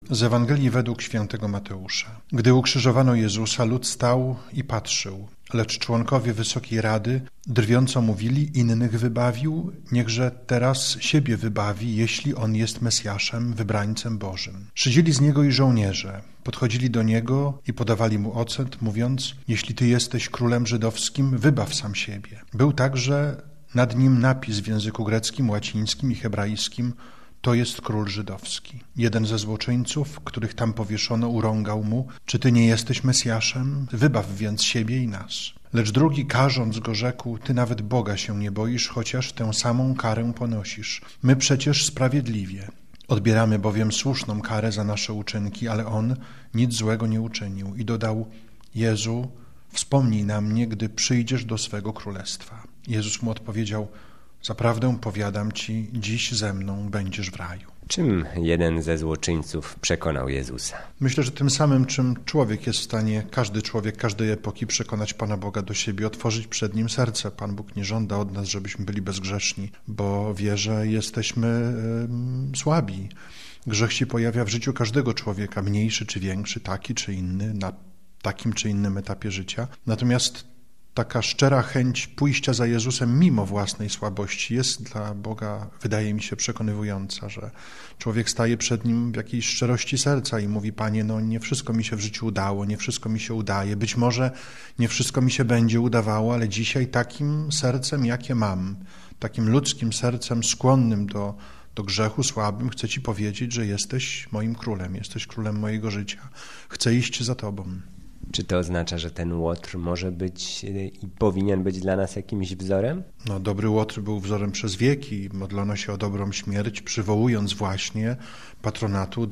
Z Ewangelii według świętego Mateusza. Gdy ukrzyżowano Jezusa, lud stał i patrzył, lecz członkowie Wysokiej Rady drwiąco mówili: innych wybawił, niechże teraz siebie wybawi, jeśli on jest Mesjaszem, wybrańcem Bożym. Szydzili z niego i żołnierze. Podchodzili do niego i podawali mu ocet, mówiąc: jeśli ty jesteś królem żydowskim, wybaw sam siebie. Był także nad nim napis w języku greckim, łacińskim i hebrajskim: to jest król żydowski. Jeden ze złoczyńców, których tam powieszono, urągał mu: czy ty nie jesteś Mesjaszem? Wybaw więc siebie i nas. Lecz drugi, karząc go, rzekł: ty nawet Boga się nie boisz, chociaż tę samą karę ponosisz. My przecież sprawiedliwie. Odbieramy bowiem słuszną karę za nasze uczynki, ale on nic złego nie uczynił. I dodał: Jezu, wspomnij na mnie, gdy przyjdziesz do swego królestwa. Jezus mu odpowiedział: zaprawdę powiadam ci, dziś ze mną będziesz w raju. Czym jeden ze złoczyńców przekonał Jezusa? Myślę, że tym samym, czym człowiek jest w stanie, każdy człowiek każdej epoki, przekonać Pana Boga do siebie, otworzyć przed Nim serce. Pan Bóg nie żąda od nas, żebyśmy byli bezgrzeszni, bo wie, że jesteśmy słabi. Grzech się pojawia w życiu każdego człowieka, mniejszy czy większy, taki czy inny, na takim czy innym etapie życia. Natomiast taka szczera chęć pójścia za Jezusem mimo własnej słabości jest dla Boga, wydaje mi się, przekonywująca, że człowiek staje przed Nim w jakiejś szczerości serca i mówi: Panie, no nie wszystko mi się w życiu udało, nie wszystko mi się udaje, być może nie wszystko mi się będzie udawało, ale dzisiaj takim sercem, jakie mam, takim ludzkim sercem skłonnym do grzechu, słabym, chcę Ci powiedzieć, że jesteś moim królem, jesteś królem mojego życia. Chcę iść za Tobą. Czy to oznacza, że ten Łotr może być i powinien być dla nas jakimś wzorem? No, dobry Łotr był wzorem przez wieki. Modlono się o dobrą śmierć, przywołując właśnie patronatu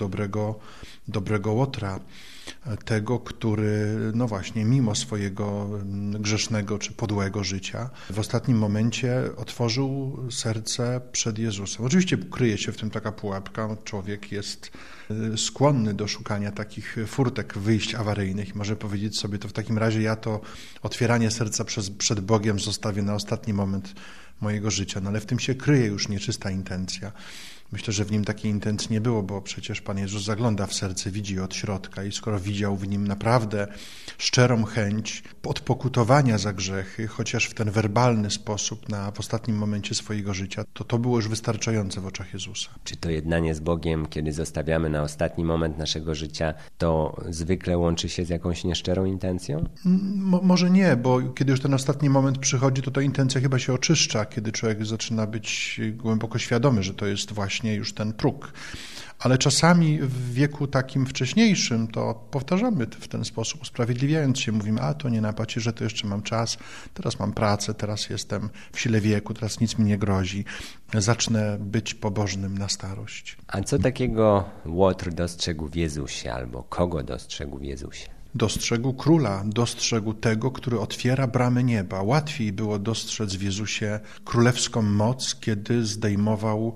dobrego Łotra. Tego, który, no właśnie, mimo swojego grzesznego czy podłego życia, w ostatnim momencie otworzył serce przed Jezusem. Oczywiście kryje się w tym taka pułapka. Człowiek jest skłonny do szukania takich furtek, wyjść awaryjnych i może powiedzieć sobie: to w takim razie ja to otwieranie serca przed Bogiem zostawię na ostatni moment mojego życia. No ale w tym się kryje już nieczysta intencja. Myślę, że w nim takiej intencji nie było, bo przecież Pan Jezus zagląda w serce, widzi od środka i skoro widział w nim naprawdę szczerą chęć odpokutowania za grzechy, chociaż w ten werbalny sposób w ostatnim momencie swojego życia, to było już wystarczające w oczach Jezusa. Czy to jednanie z Bogiem, kiedy zostawiamy na ostatni moment naszego życia, to zwykle łączy się z jakąś nieszczerą intencją? Może nie, bo kiedy już ten ostatni moment przychodzi, to ta intencja chyba się oczyszcza, kiedy człowiek zaczyna być głęboko świadomy, że to jest właśnie już ten próg. Ale czasami w wieku takim wcześniejszym to powtarzamy w ten sposób, usprawiedliwiając się. Mówimy: a to nie napadzie, że to jeszcze mam czas, teraz mam pracę, teraz jestem w sile wieku, teraz nic mi nie grozi. Zacznę być pobożnym na starość. A co takiego Łotr dostrzegł w Jezusie, albo kogo dostrzegł w Jezusie? Dostrzegł króla, dostrzegł tego, który otwiera bramy nieba. Łatwiej było dostrzec w Jezusie królewską moc, kiedy zdejmował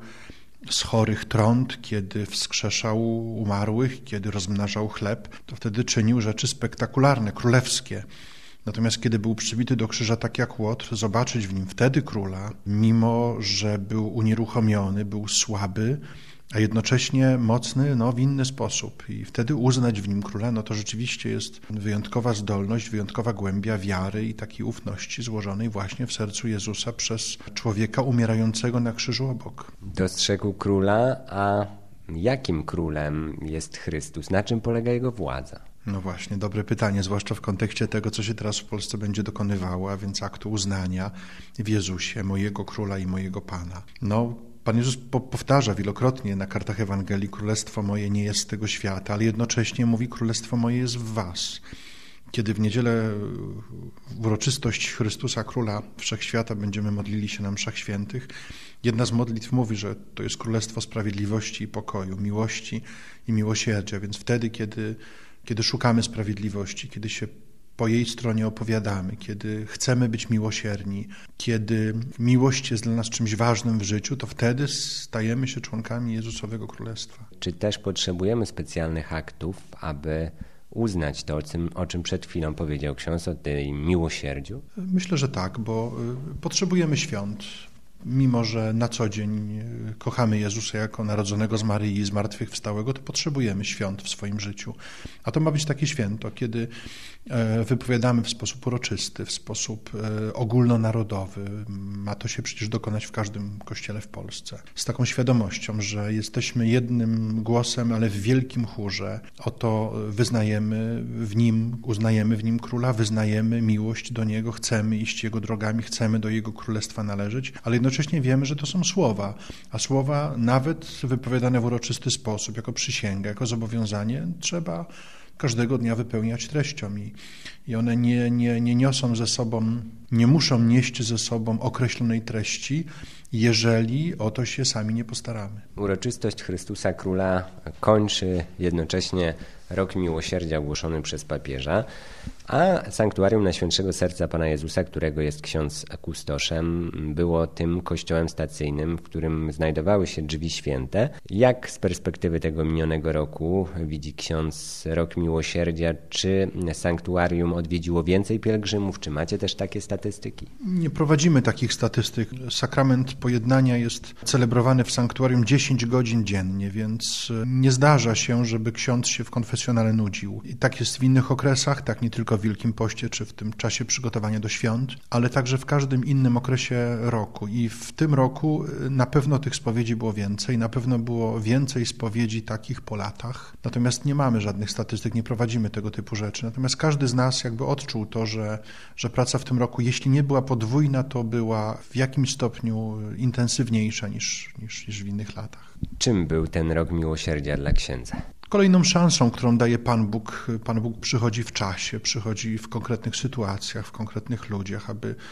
z chorych trąd, kiedy wskrzeszał umarłych, kiedy rozmnażał chleb, to wtedy czynił rzeczy spektakularne, królewskie. Natomiast kiedy był przybity do krzyża tak jak Łotr, zobaczyć w nim wtedy króla, mimo że był unieruchomiony, był słaby, a jednocześnie mocny, w inny sposób. I wtedy uznać w nim króla, to rzeczywiście jest wyjątkowa zdolność, wyjątkowa głębia wiary i takiej ufności złożonej właśnie w sercu Jezusa przez człowieka umierającego na krzyżu obok. Dostrzegł króla, a jakim królem jest Chrystus? Na czym polega Jego władza? No właśnie, dobre pytanie, zwłaszcza w kontekście tego, co się teraz w Polsce będzie dokonywało, a więc aktu uznania w Jezusie, mojego króla i mojego Pana. Pan Jezus powtarza wielokrotnie na kartach Ewangelii: królestwo moje nie jest z tego świata, ale jednocześnie mówi: królestwo moje jest w was. Kiedy w niedzielę w uroczystość Chrystusa Króla Wszechświata będziemy modlili się na mszach świętych, jedna z modlitw mówi, że to jest królestwo sprawiedliwości i pokoju, miłości i miłosierdzia. Więc wtedy, kiedy szukamy sprawiedliwości, kiedy się po jej stronie opowiadamy, kiedy chcemy być miłosierni, kiedy miłość jest dla nas czymś ważnym w życiu, to wtedy stajemy się członkami Jezusowego Królestwa. Czy też potrzebujemy specjalnych aktów, aby uznać to, o czym przed chwilą powiedział ksiądz, o tej miłosierdziu? Myślę, że tak, bo potrzebujemy świąt. mimo że na co dzień kochamy Jezusa jako narodzonego z Maryi i zmartwychwstałego, to potrzebujemy świąt w swoim życiu. A to ma być takie święto, kiedy wypowiadamy w sposób uroczysty, w sposób ogólnonarodowy. Ma to się przecież dokonać w każdym kościele w Polsce. Z taką świadomością, że jesteśmy jednym głosem, ale w wielkim chórze. Oto wyznajemy w Nim, uznajemy w Nim Króla, wyznajemy miłość do Niego, chcemy iść Jego drogami, chcemy do Jego Królestwa należeć, ale jednocześnie wiemy, że to są słowa, a słowa nawet wypowiadane w uroczysty sposób, jako przysięga, jako zobowiązanie, trzeba każdego dnia wypełniać treścią i one nie niosą ze sobą, nie muszą nieść ze sobą określonej treści, jeżeli o to się sami nie postaramy. Uroczystość Chrystusa Króla kończy jednocześnie Rok Miłosierdzia ogłoszony przez papieża, a Sanktuarium Najświętszego Serca Pana Jezusa, którego jest ksiądz kustoszem, było tym kościołem stacyjnym, w którym znajdowały się drzwi święte. Jak z perspektywy tego minionego roku widzi ksiądz Rok Miłosierdzia? Czy sanktuarium odwiedziło więcej pielgrzymów? Czy macie też takie statystyki? Nie prowadzimy takich statystyk. Sakrament pojednania jest celebrowany w sanktuarium 10 godzin dziennie, więc nie zdarza się, żeby ksiądz się w konfesjonale nudził. I tak jest w innych okresach, tak nie tylko w Wielkim Poście, czy w tym czasie przygotowania do świąt, ale także w każdym innym okresie roku. I w tym roku na pewno tych spowiedzi było więcej, na pewno było więcej spowiedzi takich po latach. Natomiast nie mamy żadnych statystyk, nie prowadzimy tego typu rzeczy. Natomiast każdy z nas jakby odczuł to, że praca w tym roku, jeśli nie była podwójna, to była w jakimś stopniu intensywniejsza niż w innych latach. Czym był ten Rok Miłosierdzia dla księdza? Kolejną szansą, którą daje Pan Bóg przychodzi w czasie, przychodzi w konkretnych sytuacjach, w konkretnych ludziach,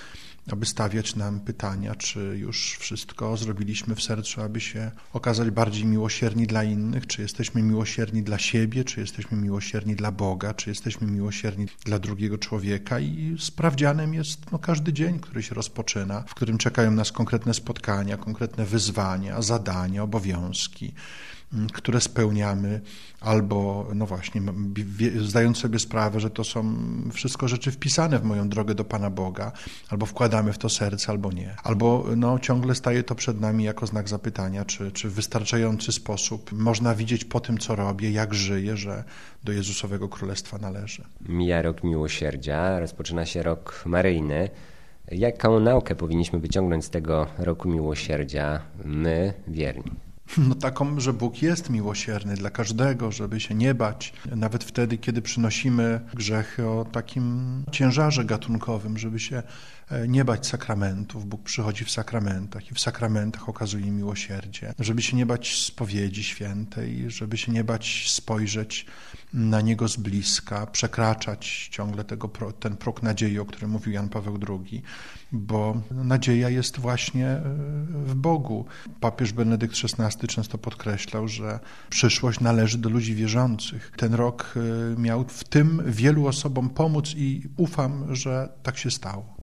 aby stawiać nam pytania, czy już wszystko zrobiliśmy w sercu, aby się okazać bardziej miłosierni dla innych, czy jesteśmy miłosierni dla siebie, czy jesteśmy miłosierni dla Boga, czy jesteśmy miłosierni dla drugiego człowieka. I sprawdzianem jest każdy dzień, który się rozpoczyna, w którym czekają nas konkretne spotkania, konkretne wyzwania, zadania, obowiązki, które spełniamy, albo właśnie zdając sobie sprawę, że to są wszystko rzeczy wpisane w moją drogę do Pana Boga, albo wkładamy w to serce, albo nie. Albo ciągle staje to przed nami jako znak zapytania, czy w wystarczający sposób można widzieć po tym, co robię, jak żyję, że do Jezusowego Królestwa należy. Mija Rok Miłosierdzia, rozpoczyna się Rok Maryjny. Jaką naukę powinniśmy wyciągnąć z tego Roku Miłosierdzia my, wierni? Taką, że Bóg jest miłosierny dla każdego, żeby się nie bać, nawet wtedy, kiedy przynosimy grzechy o takim ciężarze gatunkowym, żeby się nie bać sakramentów. Bóg przychodzi w sakramentach i w sakramentach okazuje miłosierdzie. Żeby się nie bać spowiedzi świętej, żeby się nie bać spojrzeć na Niego z bliska, przekraczać ciągle ten próg nadziei, o którym mówił Jan Paweł II, bo nadzieja jest właśnie w Bogu. Papież Benedykt XVI często podkreślał, że przyszłość należy do ludzi wierzących. Ten rok miał w tym wielu osobom pomóc i ufam, że tak się stało.